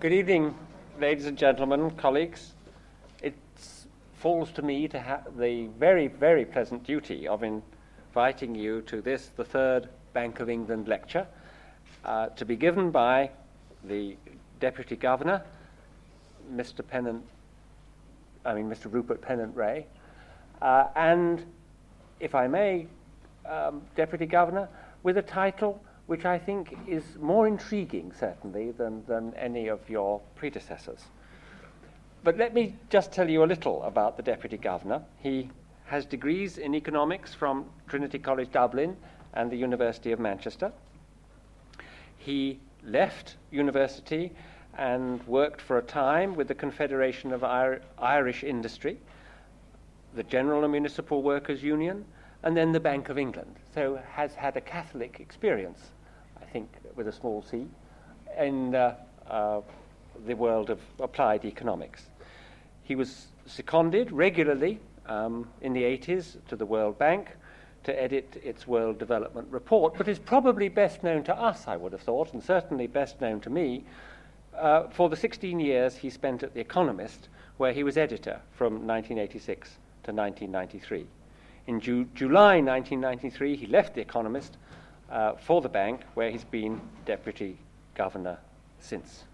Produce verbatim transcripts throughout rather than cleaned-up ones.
Good evening, ladies and gentlemen, colleagues. It falls to me to have the very, very pleasant duty of inviting you to this, the third Bank of England lecture, uh, to be given by the Deputy Governor, Mister Pennant, I mean Mister Rupert Pennant-Ray, uh, and, if I may, um, Deputy Governor, with a title which I think is more intriguing, certainly, than, than any of your predecessors. But let me just tell you a little about the Deputy Governor. He has degrees in economics from Trinity College Dublin and the University of Manchester. He left university and worked for a time with the Confederation of Ir- Irish Industry, the General and Municipal Workers' Union, and then the Bank of England. So has had a Catholic experience, I think, with a small c, in uh, uh, the world of applied economics. He was seconded regularly um, in the eighties to the World Bank to edit its World Development Report, but is probably best known to us, I would have thought, and certainly best known to me, uh, for the sixteen years he spent at The Economist, where he was editor from nineteen eighty-six to nineteen ninety-three. In Ju- July nineteen ninety-three, he left The Economist uh, for the bank, where he's been Deputy Governor since.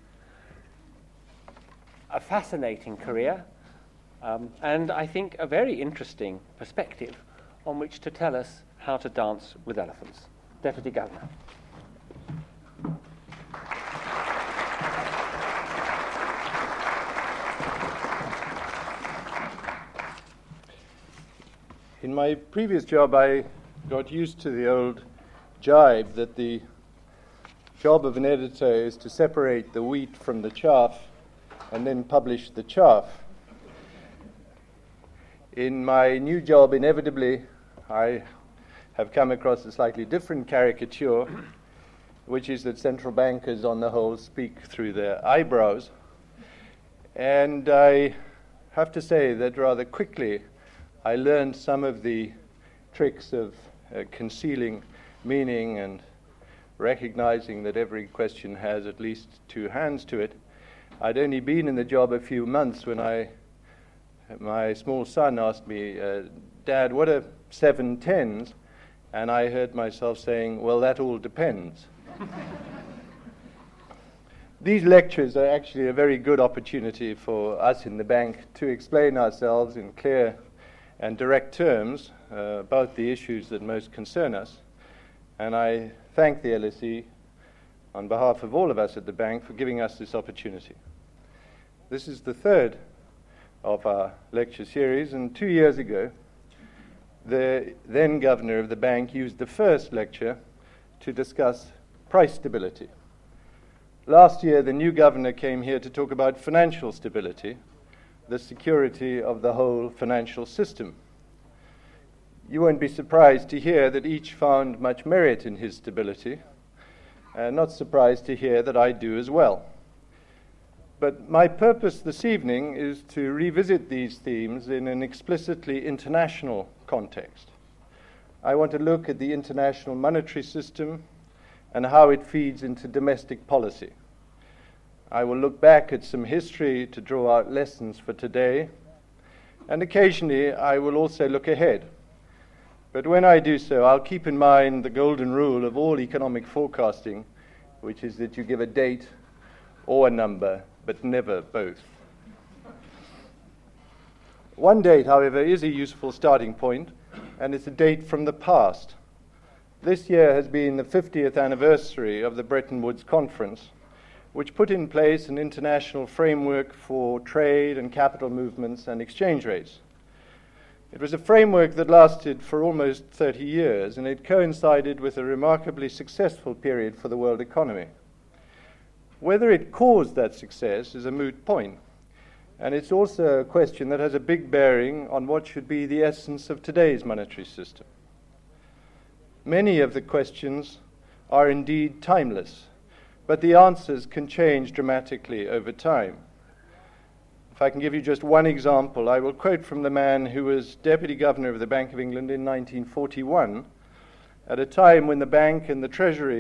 A fascinating career, um, and I think a very interesting perspective on which to tell us how to dance with elephants. Deputy Governor. In my previous job, I got used to the old jibe that the job of an editor is to separate the wheat from the chaff and then publish the chaff. In my new job, inevitably, I have come across a slightly different caricature, which is that central bankers, on the whole, speak through their eyebrows. And I have to say that rather quickly, I learned some of the tricks of uh, concealing meaning and recognizing that every question has at least two hands to it. I'd only been in the job a few months when I, my small son asked me, uh, Dad, what are seven tens? And I heard myself saying, well, that all depends. These lectures are actually a very good opportunity for us in the bank to explain ourselves in clear and direct terms uh, about the issues that most concern us. And I thank the L S E on behalf of all of us at the bank for giving us this opportunity. This is the third of our lecture series, and two years ago, the then governor of the bank used the first lecture to discuss price stability. Last year, the new governor came here to talk about financial stability, the security of the whole financial system. You won't be surprised to hear that each found much merit in his stability, and not surprised to hear that I do as well. But my purpose this evening is to revisit these themes in an explicitly international context. I want to look at the international monetary system and how it feeds into domestic policy. I will look back at some history to draw out lessons for today, and occasionally I will also look ahead. But when I do so, I'll keep in mind the golden rule of all economic forecasting, which is that you give a date or a number, but never both. One date, however, is a useful starting point, and it's a date from the past. This year has been the fiftieth anniversary of the Bretton Woods Conference, which put in place an international framework for trade and capital movements and exchange rates. It was a framework that lasted for almost thirty years, and it coincided with a remarkably successful period for the world economy. Whether it caused that success is a moot point, and it's also a question that has a big bearing on what should be the essence of today's monetary system. Many of the questions are indeed timeless, but the answers can change dramatically over time. If I can give you just one example, I will quote from the man who was Deputy Governor of the Bank of England in nineteen forty-one, at a time when the bank and the Treasury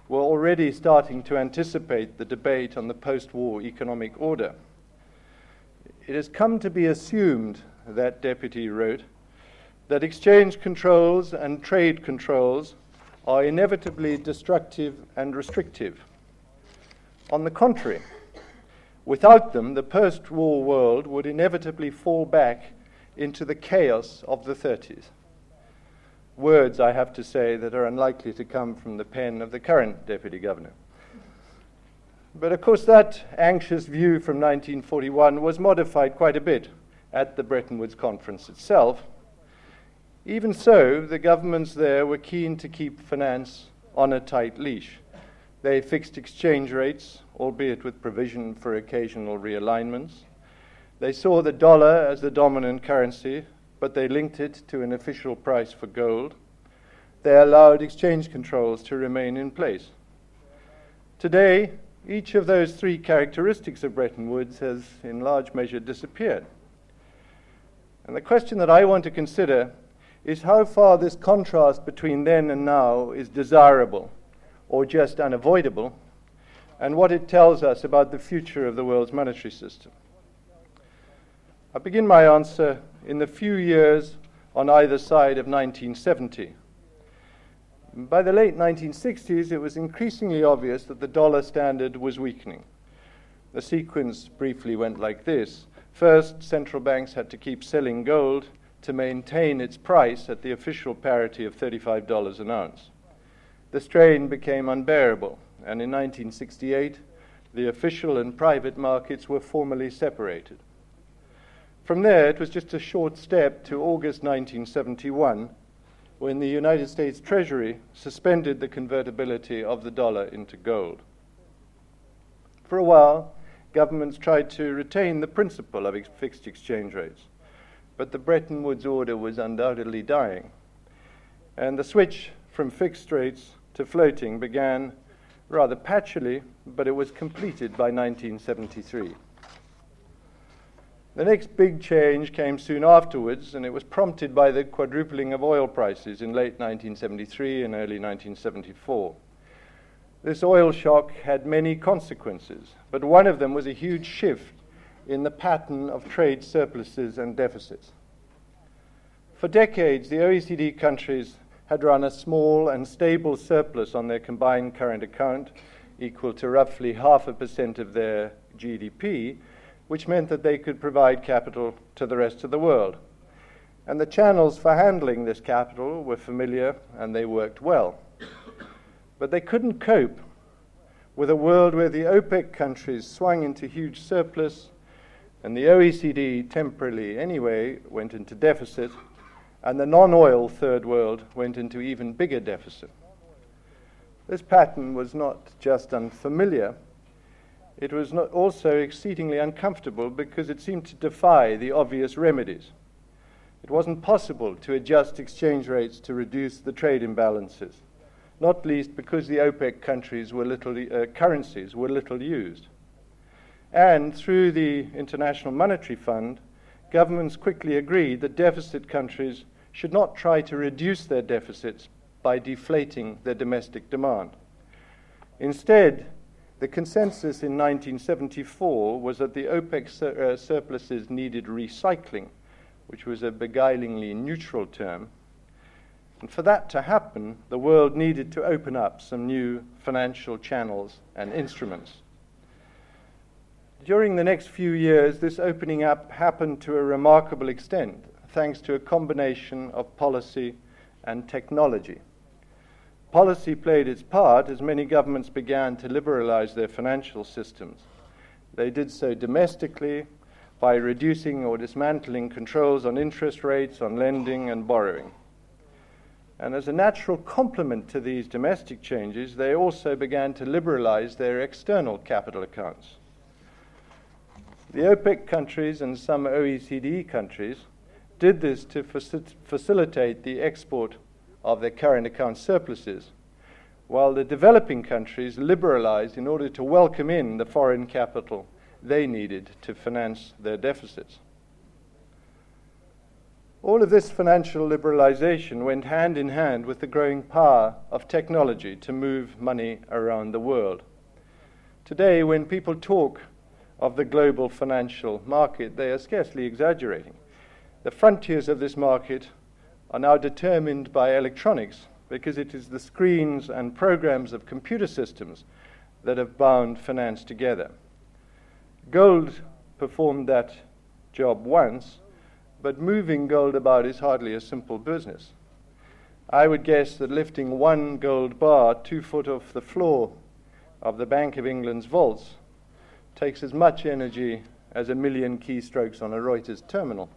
were already starting to anticipate the debate on the post-war economic order. It has come to be assumed, that deputy wrote, that exchange controls and trade controls are inevitably destructive and restrictive. On the contrary, without them, the post-war world would inevitably fall back into the chaos of the thirties. Words, I have to say, that are unlikely to come from the pen of the current Deputy Governor. But of course that anxious view from nineteen forty-one was modified quite a bit at the Bretton Woods Conference itself. Even so, the governments there were keen to keep finance on a tight leash. They fixed exchange rates, albeit with provision for occasional realignments. They saw the dollar as the dominant currency, but they linked it to an official price for gold. They allowed exchange controls to remain in place. Today, each of those three characteristics of Bretton Woods has in large measure disappeared. And the question that I want to consider is how far this contrast between then and now is desirable or just unavoidable, and what it tells us about the future of the world's monetary system. I begin my answer in the few years on either side of nineteen seventy. By the late nineteen sixties, it was increasingly obvious that the dollar standard was weakening. The sequence briefly went like this. First, central banks had to keep selling gold to maintain its price at the official parity of thirty-five dollars an ounce. The strain became unbearable, and in nineteen sixty-eight, the official and private markets were formally separated. From there, it was just a short step to August nineteen seventy-one, when the United States Treasury suspended the convertibility of the dollar into gold. For a while, governments tried to retain the principle of ex- fixed exchange rates, but the Bretton Woods order was undoubtedly dying, and the switch from fixed rates to floating began rather patchily, but it was completed by nineteen seventy-three. The next big change came soon afterwards, and it was prompted by the quadrupling of oil prices in late nineteen seventy-three and early nineteen seventy-four. This oil shock had many consequences, but one of them was a huge shift in the pattern of trade surpluses and deficits. For decades, the O E C D countries had run a small and stable surplus on their combined current account, equal to roughly half a percent of their G D P, which meant that they could provide capital to the rest of the world. And the channels for handling this capital were familiar and they worked well. But they couldn't cope with a world where the OPEC countries swung into huge surplus and the O E C D, temporarily anyway, went into deficit, and the non-oil third world went into even bigger deficit. This pattern was not just unfamiliar, it was not also exceedingly uncomfortable because it seemed to defy the obvious remedies. It wasn't possible to adjust exchange rates to reduce the trade imbalances, not least because the OPEC countries were little, uh, currencies were little used. And through the International Monetary Fund, governments quickly agreed that deficit countries should not try to reduce their deficits by deflating their domestic demand. Instead, the consensus in nineteen seventy-four was that the OPEC sur- uh, surpluses needed recycling, which was a beguilingly neutral term. And for that to happen, the world needed to open up some new financial channels and instruments. During the next few years, this opening up happened to a remarkable extent, thanks to a combination of policy and technology. Policy played its part as many governments began to liberalize their financial systems. They did so domestically by reducing or dismantling controls on interest rates, on lending and borrowing. And as a natural complement to these domestic changes, they also began to liberalize their external capital accounts. The OPEC countries and some O E C D countries did this to faci- facilitate the export of their current account surpluses, while the developing countries liberalized in order to welcome in the foreign capital they needed to finance their deficits. All of this financial liberalization went hand in hand with the growing power of technology to move money around the world. Today, when people talk of the global financial market, they are scarcely exaggerating. The frontiers of this market are now determined by electronics, because it is the screens and programs of computer systems that have bound finance together. Gold performed that job once, but moving gold about is hardly a simple business. I would guess that lifting one gold bar two foot off the floor of the Bank of England's vaults takes as much energy as a million keystrokes on a Reuters terminal.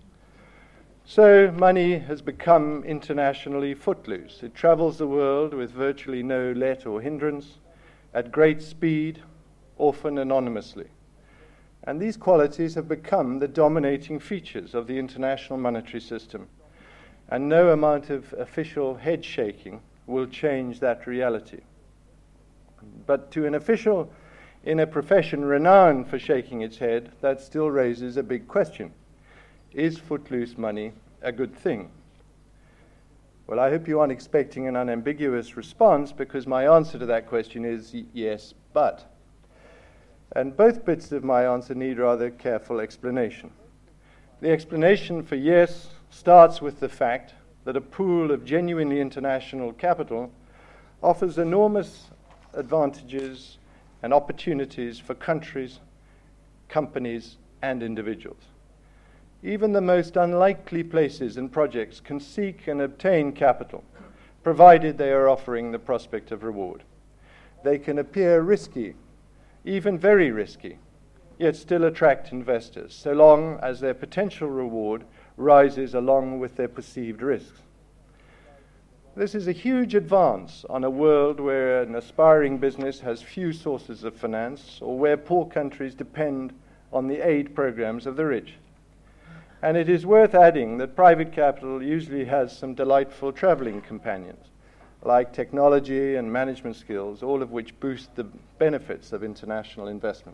So money has become internationally footloose. It travels the world with virtually no let or hindrance, at great speed, often anonymously. And these qualities have become the dominating features of the international monetary system. And no amount of official head shaking will change that reality. But to an official in a profession renowned for shaking its head, that still raises a big question. Is footloose money a good thing? Well, I hope you aren't expecting an unambiguous response, because my answer to that question is y- yes, but. And both bits of my answer need rather careful explanation. The explanation for yes starts with the fact that a pool of genuinely international capital offers enormous advantages and opportunities for countries, companies, and individuals. Even the most unlikely places and projects can seek and obtain capital, provided they are offering the prospect of reward. They can appear risky, even very risky, yet still attract investors, so long as their potential reward rises along with their perceived risks. This is a huge advance on a world where an aspiring business has few sources of finance, or where poor countries depend on the aid programs of the rich. And it is worth adding that private capital usually has some delightful traveling companions, like technology and management skills, all of which boost the benefits of international investment.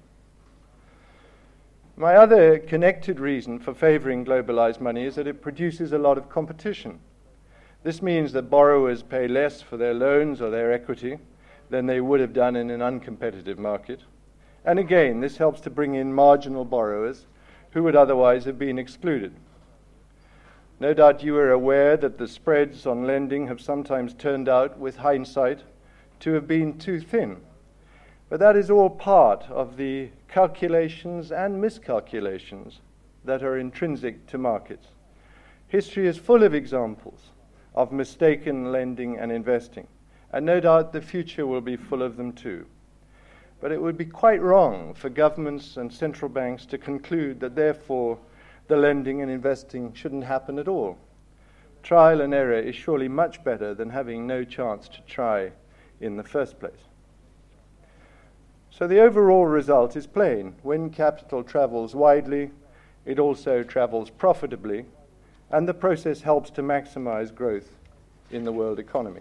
My other connected reason for favoring globalized money is that it produces a lot of competition. This means that borrowers pay less for their loans or their equity than they would have done in an uncompetitive market. And again, this helps to bring in marginal borrowers who would otherwise have been excluded. No doubt you are aware that the spreads on lending have sometimes turned out, with hindsight, to have been too thin. But that is all part of the calculations and miscalculations that are intrinsic to markets. History is full of examples of mistaken lending and investing, and no doubt the future will be full of them too. But it would be quite wrong for governments and central banks to conclude that therefore the lending and investing shouldn't happen at all. Trial and error is surely much better than having no chance to try in the first place. So the overall result is plain. When capital travels widely, it also travels profitably, and the process helps to maximize growth in the world economy.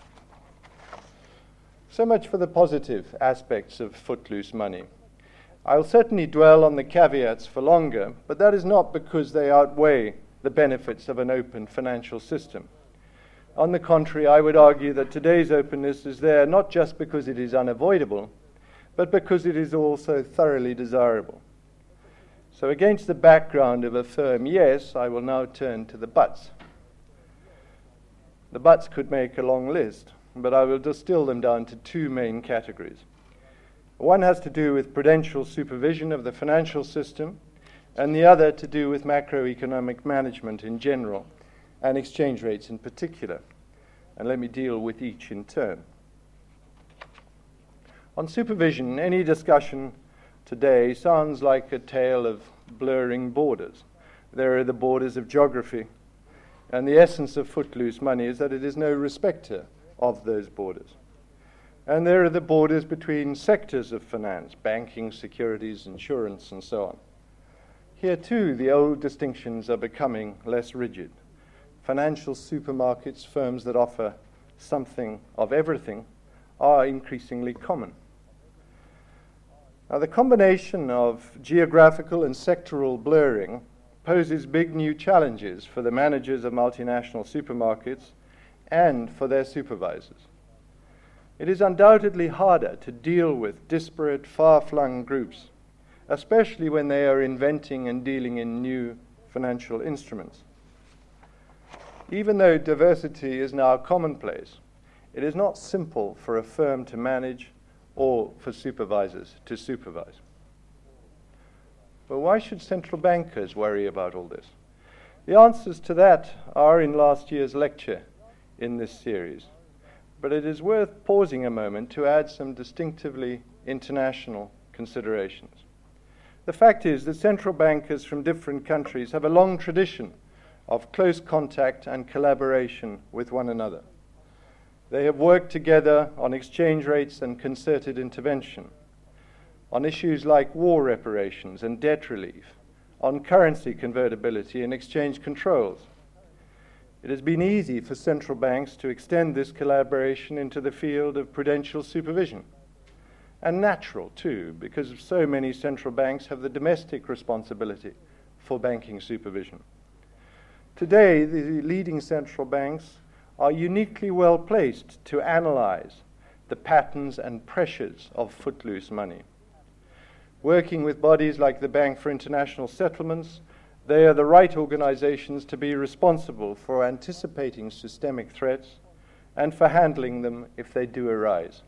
So much for the positive aspects of footloose money. I'll certainly dwell on the caveats for longer, but that is not because they outweigh the benefits of an open financial system. On the contrary, I would argue that today's openness is there not just because it is unavoidable, but because it is also thoroughly desirable. So against the background of a firm yes, I will now turn to the buts. The buts could make a long list, but I will distill them down to two main categories. One has to do with prudential supervision of the financial system, and the other to do with macroeconomic management in general, and exchange rates in particular. And let me deal with each in turn. On supervision, any discussion today sounds like a tale of blurring borders. There are the borders of geography, and the essence of footloose money is that it is no respecter of those borders. And there are the borders between sectors of finance, banking, securities, insurance, and so on. Here too, the old distinctions are becoming less rigid. Financial supermarkets, firms that offer something of everything, are increasingly common. Now, the combination of geographical and sectoral blurring poses big new challenges for the managers of multinational supermarkets and for their supervisors. It is undoubtedly harder to deal with disparate, far-flung groups, especially when they are inventing and dealing in new financial instruments. Even though diversity is now commonplace, it is not simple for a firm to manage or for supervisors to supervise. But why should central bankers worry about all this? The answers to that are in last year's lecture in this series. But it is worth pausing a moment to add some distinctively international considerations. The fact is that central bankers from different countries have a long tradition of close contact and collaboration with one another. They have worked together on exchange rates and concerted intervention, on issues like war reparations and debt relief, on currency convertibility and exchange controls. It has been easy for central banks to extend this collaboration into the field of prudential supervision. And natural, too, because so many central banks have the domestic responsibility for banking supervision. Today, the leading central banks are uniquely well placed to analyze the patterns and pressures of footloose money. Working with bodies like the Bank for International Settlements, they are the right organizations to be responsible for anticipating systemic threats and for handling them if they do arise.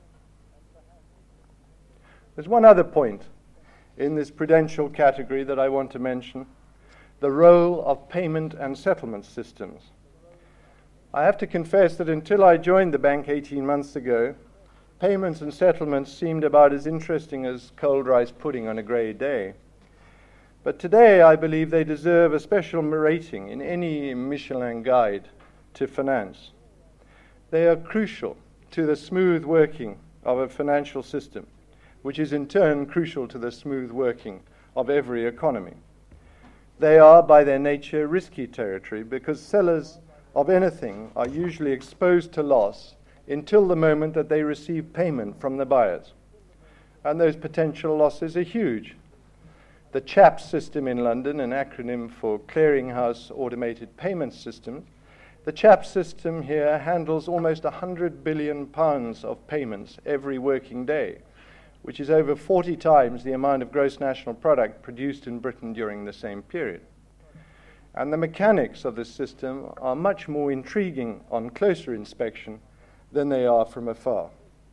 There's one other point in this prudential category that I want to mention: the role of payment and settlement systems. I have to confess that until I joined the bank eighteen months ago, payments and settlements seemed about as interesting as cold rice pudding on a grey day. But today I believe they deserve a special rating in any Michelin guide to finance. They are crucial to the smooth working of a financial system, which is in turn crucial to the smooth working of every economy. They are, by their nature, risky territory because sellers of anything are usually exposed to loss until the moment that they receive payment from the buyers. And those potential losses are huge. The CHAPS system in London, an acronym for Clearinghouse Automated Payment System, the CHAPS system here handles almost one hundred billion pounds of payments every working day, which is over forty times the amount of gross national product produced in Britain during the same period. And the mechanics of this system are much more intriguing on closer inspection than they are from afar.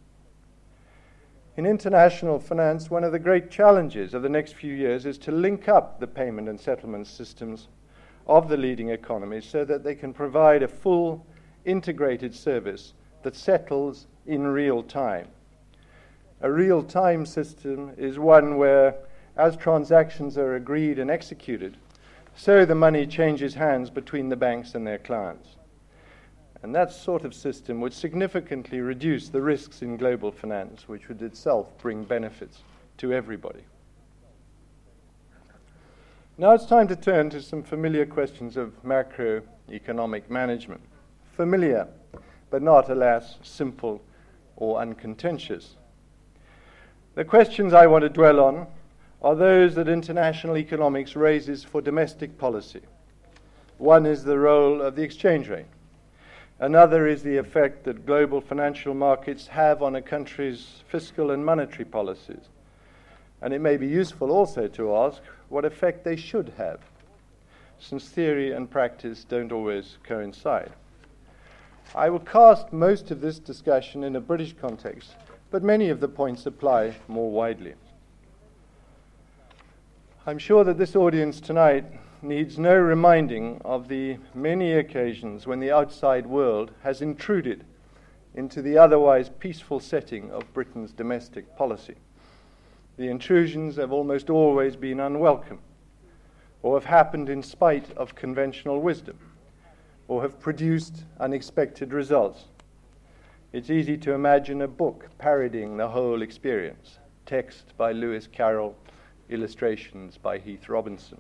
In international finance, one of the great challenges of the next few years is to link up the payment and settlement systems of the leading economies so that they can provide a full, integrated service that settles in real time. A real-time system is one where, as transactions are agreed and executed, so the money changes hands between the banks and their clients. And that sort of system would significantly reduce the risks in global finance, which would itself bring benefits to everybody. Now it's time to turn to some familiar questions of macroeconomic management. Familiar, but not, alas, simple or uncontentious. The questions I want to dwell on are those that international economics raises for domestic policy. One is the role of the exchange rate. Another is the effect that global financial markets have on a country's fiscal and monetary policies. And it may be useful also to ask what effect they should have, since theory and practice don't always coincide. I will cast most of this discussion in a British context, but many of the points apply more widely. I'm sure that this audience tonight needs no reminding of the many occasions when the outside world has intruded into the otherwise peaceful setting of Britain's domestic policy. The intrusions have almost always been unwelcome, or have happened in spite of conventional wisdom, or have produced unexpected results. It's easy to imagine a book parodying the whole experience, text by Lewis Carroll, illustrations by Heath Robinson.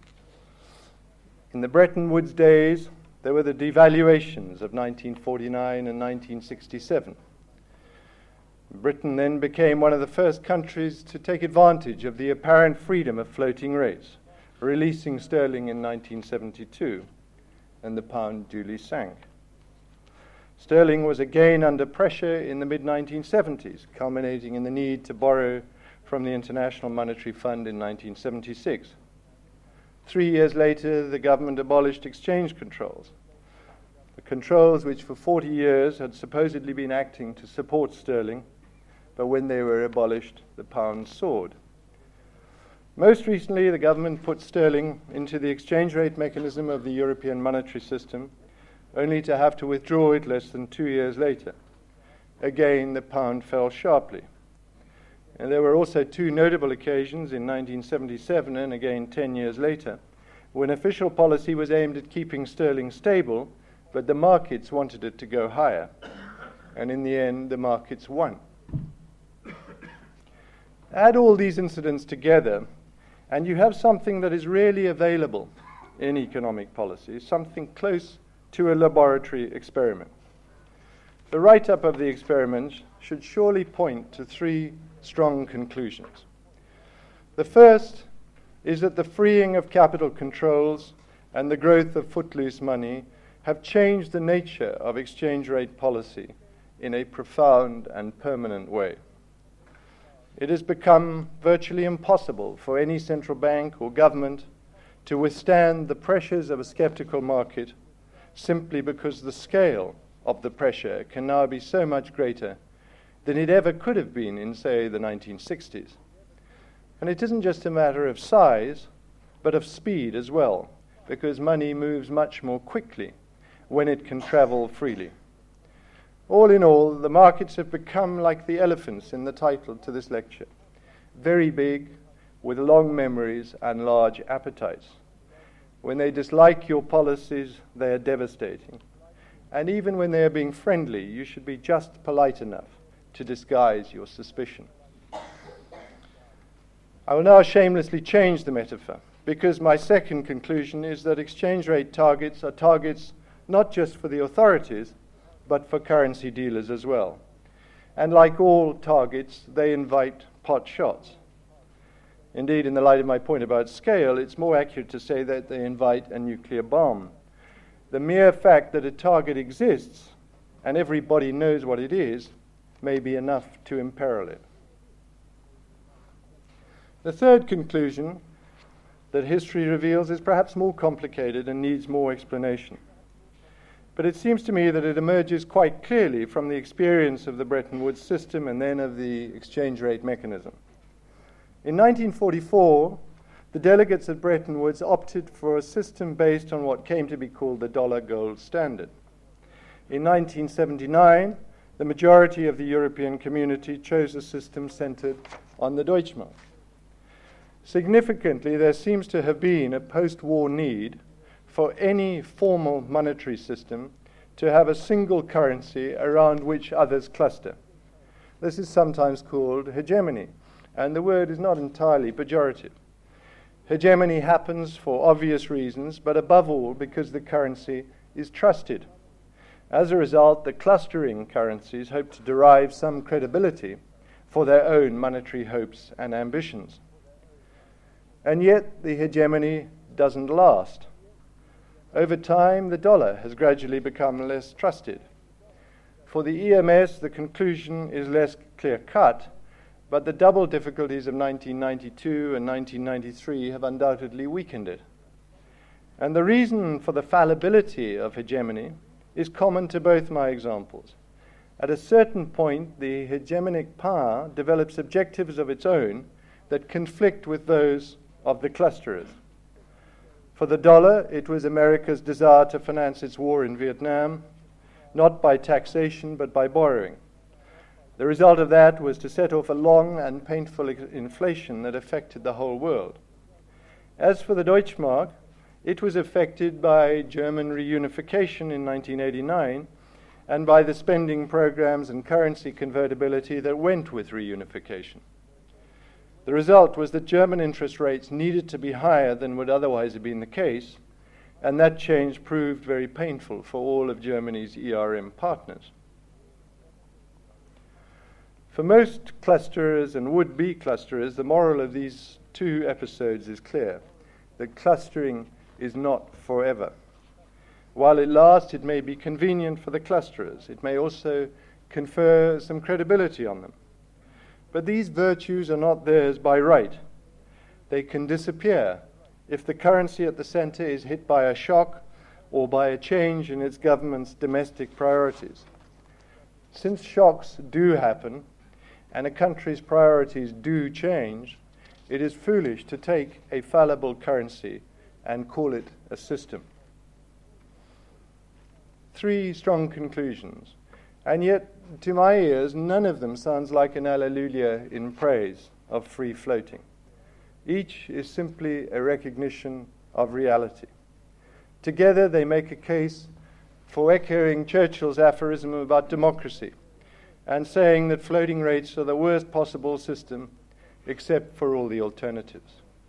In the Bretton Woods days, there were the devaluations of nineteen forty-nine and nineteen sixty-seven. Britain then became one of the first countries to take advantage of the apparent freedom of floating rates, releasing sterling in nineteen seventy-two, and the pound duly sank. Sterling was again under pressure in the mid nineteen seventies, culminating in the need to borrow from the International Monetary Fund in nineteen seventy-six. Three years later, the government abolished exchange controls, the controls which for forty years had supposedly been acting to support sterling, but when they were abolished, the pound soared. Most recently, the government put sterling into the exchange rate mechanism of the European monetary system, only to have to withdraw it less than two years later. Again, the pound fell sharply. And there were also two notable occasions in nineteen seventy-seven and again ten years later, when official policy was aimed at keeping sterling stable, but the markets wanted it to go higher. And in the end, the markets won. Add all these incidents together, and you have something that is really available in economic policy, something close to a laboratory experiment. The write-up of the experiment should surely point to three strong conclusions. The first is that the freeing of capital controls and the growth of footloose money have changed the nature of exchange rate policy in a profound and permanent way. It has become virtually impossible for any central bank or government to withstand the pressures of a skeptical market simply because the scale of the pressure can now be so much greater than it ever could have been in, say, the nineteen sixties. And it isn't just a matter of size, but of speed as well, because money moves much more quickly when it can travel freely. All in all, the markets have become like the elephants in the title to this lecture, very big, with long memories and large appetites. When they dislike your policies, they are devastating. And even when they are being friendly, you should be just polite enough to disguise your suspicion. I will now shamelessly change the metaphor, because my second conclusion is that exchange rate targets are targets not just for the authorities, but for currency dealers as well. And like all targets, they invite pot shots. Indeed, in the light of my point about scale, it's more accurate to say that they invite a nuclear bomb. The mere fact that a target exists, and everybody knows what it is, may be enough to imperil it. The third conclusion that history reveals is perhaps more complicated and needs more explanation. But it seems to me that it emerges quite clearly from the experience of the Bretton Woods system and then of the exchange rate mechanism. In nineteen forty-four, the delegates at Bretton Woods opted for a system based on what came to be called the dollar gold standard. In nineteen seventy-nine, the majority of the European community chose a system centered on the Deutschmark. Significantly, there seems to have been a post-war need for any formal monetary system to have a single currency around which others cluster. This is sometimes called hegemony, and the word is not entirely pejorative. Hegemony happens for obvious reasons, but above all because the currency is trusted. As a result, the clustering currencies hope to derive some credibility for their own monetary hopes and ambitions. And yet, the hegemony doesn't last. Over time, the dollar has gradually become less trusted. For the E M S, the conclusion is less clear-cut, but the double difficulties of nineteen ninety-two and nineteen ninety-three have undoubtedly weakened it. And the reason for the fallibility of hegemony is common to both my examples. At a certain point, the hegemonic power develops objectives of its own that conflict with those of the clusterers. For the dollar, it was America's desire to finance its war in Vietnam, not by taxation, but by borrowing. The result of that was to set off a long and painful inflation that affected the whole world. As for the Deutschmark, it was affected by German reunification in nineteen eighty-nine and by the spending programs and currency convertibility that went with reunification. The result was that German interest rates needed to be higher than would otherwise have been the case, and that change proved very painful for all of Germany's E R M partners. For most clusterers and would-be clusterers, the moral of these two episodes is clear. that clustering is not forever. While it lasts, it may be convenient for the clusterers. It may also confer some credibility on them. But these virtues are not theirs by right. They can disappear if the currency at the center is hit by a shock or by a change in its government's domestic priorities. Since shocks do happen, and a country's priorities do change, it is foolish to take a fallible currency and call it a system. Three strong conclusions, and yet, to my ears, none of them sounds like an alleluia in praise of free floating. Each is simply a recognition of reality. Together they make a case for echoing Churchill's aphorism about democracy and saying that floating rates are the worst possible system except for all the alternatives.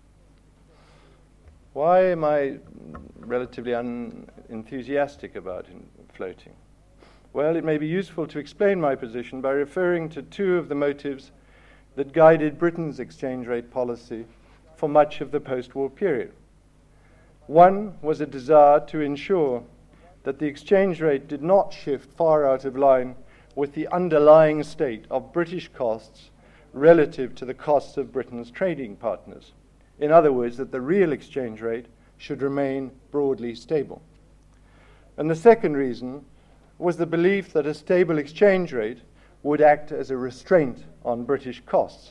Why am I relatively unenthusiastic about floating? Well, it may be useful to explain my position by referring to two of the motives that guided Britain's exchange rate policy for much of the post-war period. One was a desire to ensure that the exchange rate did not shift far out of line with the underlying state of British costs relative to the costs of Britain's trading partners. In other words, that the real exchange rate should remain broadly stable. And the second reason was the belief that a stable exchange rate would act as a restraint on British costs.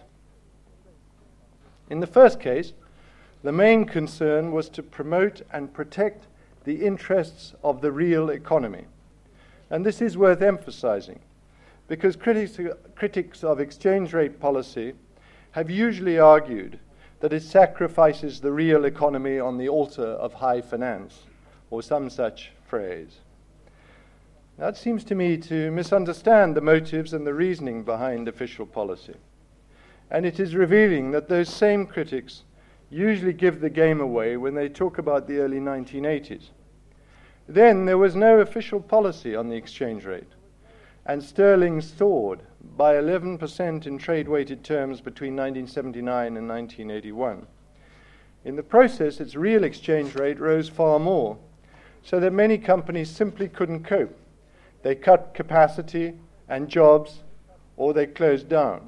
In the first case, the main concern was to promote and protect the interests of the real economy. And this is worth emphasizing, because critics, critics of exchange rate policy have usually argued that it sacrifices the real economy on the altar of high finance, or some such phrase. That seems to me to misunderstand the motives and the reasoning behind official policy. And it is revealing that those same critics usually give the game away when they talk about the early nineteen eighties. Then there was no official policy on the exchange rate, and sterling soared by eleven percent in trade-weighted terms between nineteen seventy-nine and nineteen eighty-one. In the process, its real exchange rate rose far more, so that many companies simply couldn't cope. They cut capacity and jobs, or they closed down.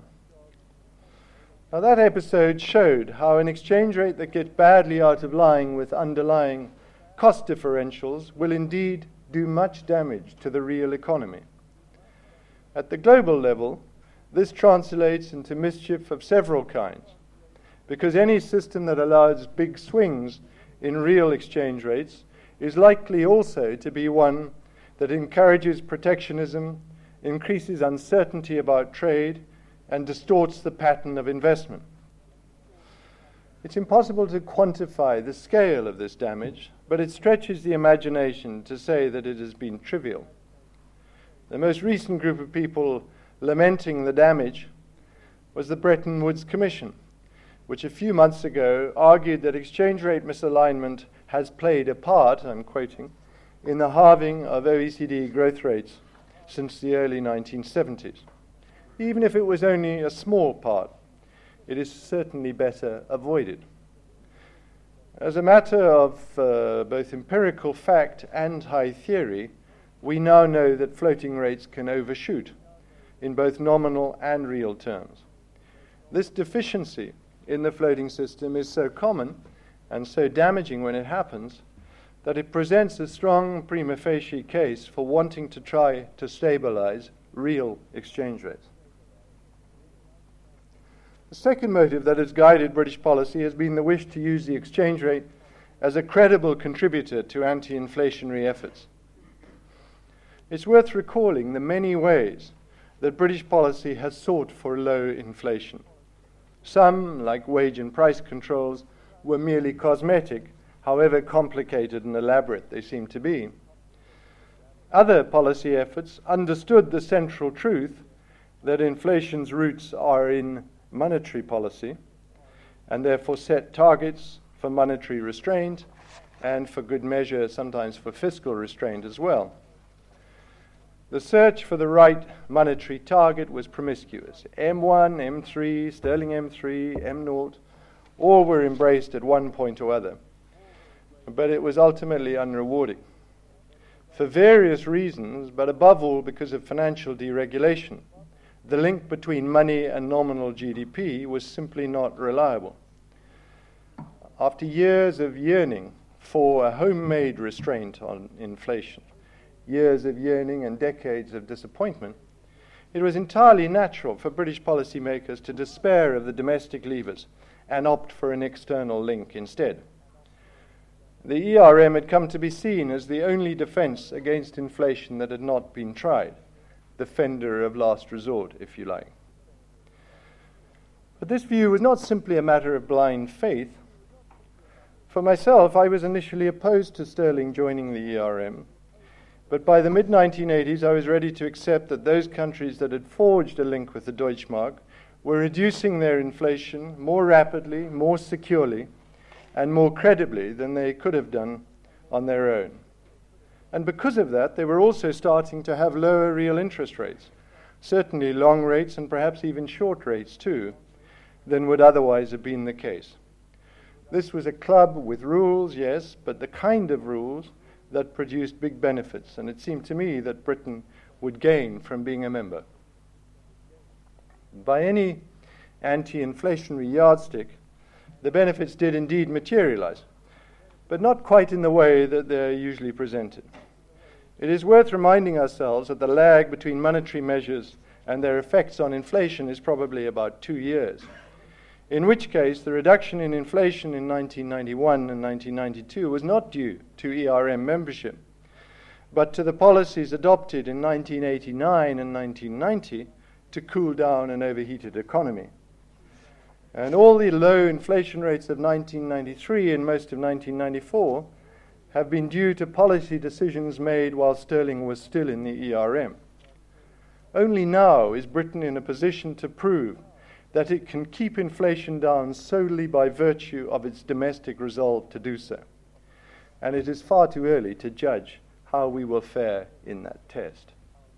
Now that episode showed how an exchange rate that gets badly out of line with underlying cost differentials will indeed do much damage to the real economy. At the global level, this translates into mischief of several kinds, because any system that allows big swings in real exchange rates is likely also to be one that encourages protectionism, increases uncertainty about trade, and distorts the pattern of investment. It's impossible to quantify the scale of this damage, but it stretches the imagination to say that it has been trivial. The most recent group of people lamenting the damage was the Bretton Woods Commission, which a few months ago argued that exchange rate misalignment has played a part, I'm quoting, in the halving of O E C D growth rates since the early nineteen seventies. Even if it was only a small part, it is certainly better avoided. As a matter of uh, both empirical fact and high theory, we now know that floating rates can overshoot in both nominal and real terms. This deficiency in the floating system is so common and so damaging when it happens that it presents a strong prima facie case for wanting to try to stabilize real exchange rates. The second motive that has guided British policy has been the wish to use the exchange rate as a credible contributor to anti-inflationary efforts. It's worth recalling the many ways that British policy has sought for low inflation. Some, like wage and price controls, were merely cosmetic, however complicated and elaborate they seem to be. Other policy efforts understood the central truth that inflation's roots are in monetary policy, and therefore set targets for monetary restraint and, for good measure, sometimes for fiscal restraint as well. The search for the right monetary target was promiscuous. M one, M three, sterling M three, M zero, all were embraced at one point or other. but it was ultimately unrewarding. For various reasons, but above all because of financial deregulation, the link between money and nominal G D P was simply not reliable. After years of yearning for a homemade restraint on inflation, years of yearning and decades of disappointment, it was entirely natural for British policymakers to despair of the domestic levers and opt for an external link instead. The E R M had come to be seen as the only defense against inflation that had not been tried, the fender of last resort, if you like. But this view was not simply a matter of blind faith. For myself, I was initially opposed to sterling joining the E R M, but by the mid nineteen eighties I was ready to accept that those countries that had forged a link with the Deutschmark were reducing their inflation more rapidly, more securely, and more credibly than they could have done on their own. And because of that, they were also starting to have lower real interest rates, certainly long rates and perhaps even short rates too, than would otherwise have been the case. This was a club with rules, yes, but the kind of rules that produced big benefits, and it seemed to me that Britain would gain from being a member. By any anti-inflationary yardstick, the benefits did indeed materialize, but not quite in the way that they're usually presented. It is worth reminding ourselves that the lag between monetary measures and their effects on inflation is probably about two years, in which case the reduction in inflation in nineteen ninety-one and nineteen ninety-two was not due to E R M membership, but to the policies adopted in nineteen eighty-nine and nineteen ninety to cool down an overheated economy. And all the low inflation rates of nineteen ninety-three and most of nineteen ninety-four have been due to policy decisions made while sterling was still in the E R M. Only now is Britain in a position to prove that it can keep inflation down solely by virtue of its domestic resolve to do so. And it is far too early to judge how we will fare in that test.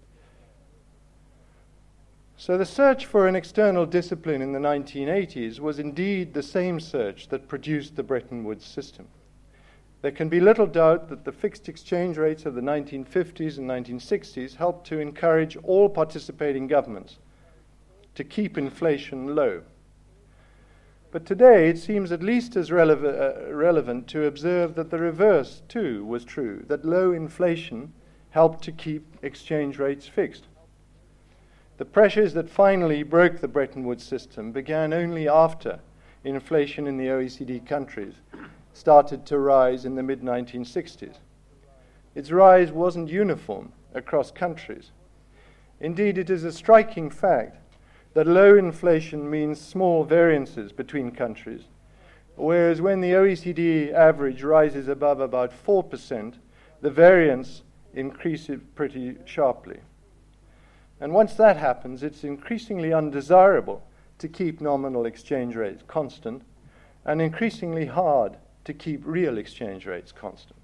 So the search for an external discipline in the nineteen eighties was indeed the same search that produced the Bretton Woods system. There can be little doubt that the fixed exchange rates of the nineteen fifties and nineteen sixties helped to encourage all participating governments to keep inflation low. But today it seems at least as relev- uh, relevant to observe that the reverse too was true, that low inflation helped to keep exchange rates fixed. The pressures that finally broke the Bretton Woods system began only after inflation in the O E C D countries started to rise in the mid nineteen sixties. Its rise wasn't uniform across countries. Indeed, it is a striking fact that low inflation means small variances between countries, whereas when the O E C D average rises above about four percent, the variance increases pretty sharply. And once that happens, it's increasingly undesirable to keep nominal exchange rates constant and increasingly hard to keep real exchange rates constant.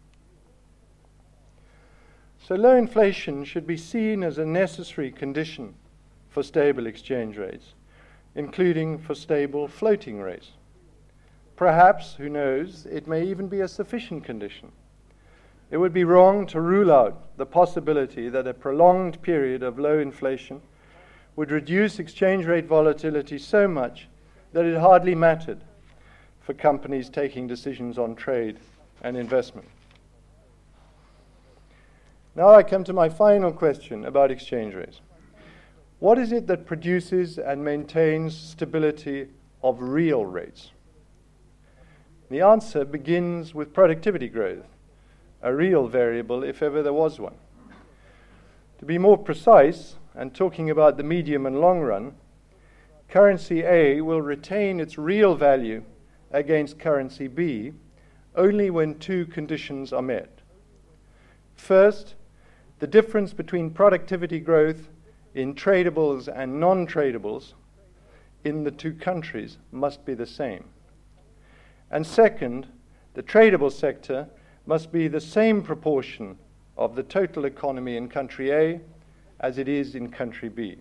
So low inflation should be seen as a necessary condition for stable exchange rates, including for stable floating rates. Perhaps, who knows, it may even be a sufficient condition. It would be wrong to rule out the possibility that a prolonged period of low inflation would reduce exchange rate volatility so much that it hardly mattered for companies taking decisions on trade and investment. Now I come to my final question about exchange rates. What is it that produces and maintains stability of real rates? The answer begins with productivity growth, a real variable if ever there was one. To be more precise, and talking about the medium and long run, currency A will retain its real value against currency B only when two conditions are met. First, the difference between productivity growth in tradables and non-tradables in the two countries must be the same. And second, the tradable sector must be the same proportion of the total economy in country A as it is in country B.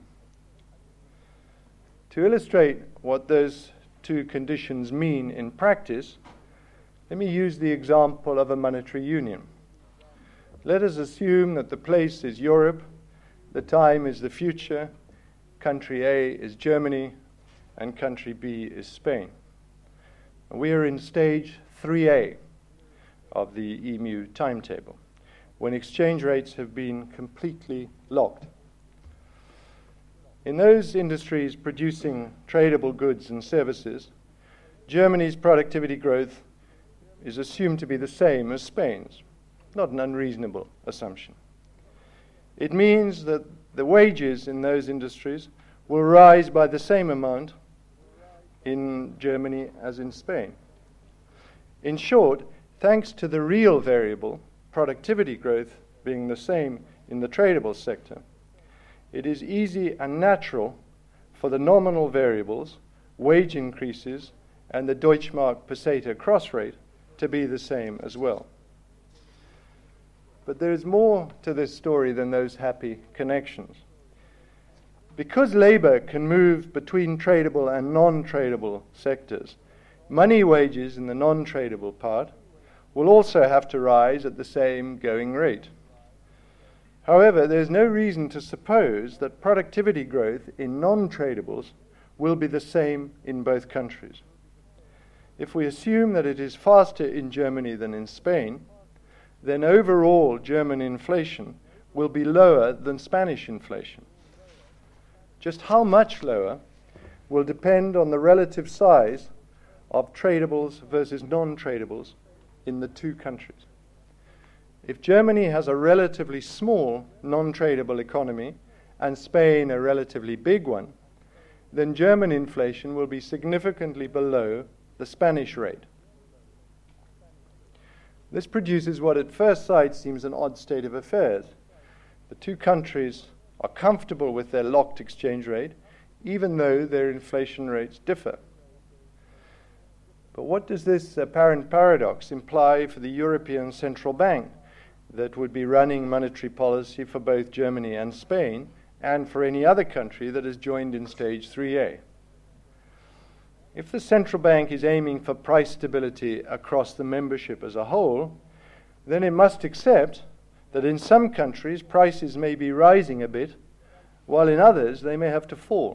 To illustrate what those two conditions mean in practice, Let me use the example of a monetary union. Let us assume that the place is Europe, the time is the future, country A is Germany, and country B is Spain. We are in stage three A of the E M U timetable, when exchange rates have been completely locked. In those industries producing tradable goods and services, Germany's productivity growth is assumed to be the same as Spain's. Not an unreasonable assumption. It means that the wages in those industries will rise by the same amount in Germany as in Spain. In short, thanks to the real variable, productivity growth being the same in the tradable sector, it is easy and natural for the nominal variables, wage increases, and the Deutschmark peseta cross rate to be the same as well. But there is more to this story than those happy connections. Because labor can move between tradable and non-tradable sectors, money wages in the non-tradable part will also have to rise at the same going rate. However, there is no reason to suppose that productivity growth in non-tradables will be the same in both countries. If we assume that it is faster in Germany than in Spain, then overall German inflation will be lower than Spanish inflation. Just how much lower will depend on the relative size of tradables versus non-tradables in the two countries. If Germany has a relatively small non-tradable economy and Spain a relatively big one, then German inflation will be significantly below the Spanish rate. This produces what at first sight seems an odd state of affairs. The two countries are comfortable with their locked exchange rate, even though their inflation rates differ. But what does this apparent paradox imply for the European Central Bank that would be running monetary policy for both Germany and Spain, and for any other country that has joined in stage three A? If the central bank is aiming for price stability across the membership as a whole, then it must accept that in some countries prices may be rising a bit, while in others they may have to fall.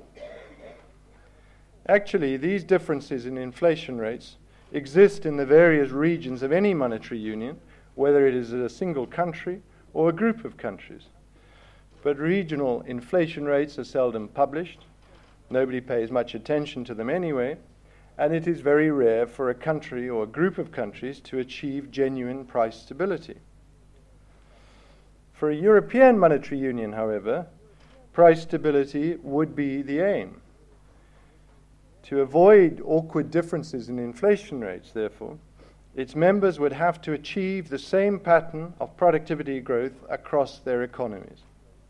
Actually, these differences in inflation rates exist in the various regions of any monetary union, whether it is a single country or a group of countries. But regional inflation rates are seldom published. Nobody pays much attention to them anyway, and it is very rare for a country or a group of countries to achieve genuine price stability. For a European monetary union, however, price stability would be the aim. To avoid awkward differences in inflation rates, therefore, its members would have to achieve the same pattern of productivity growth across their economies.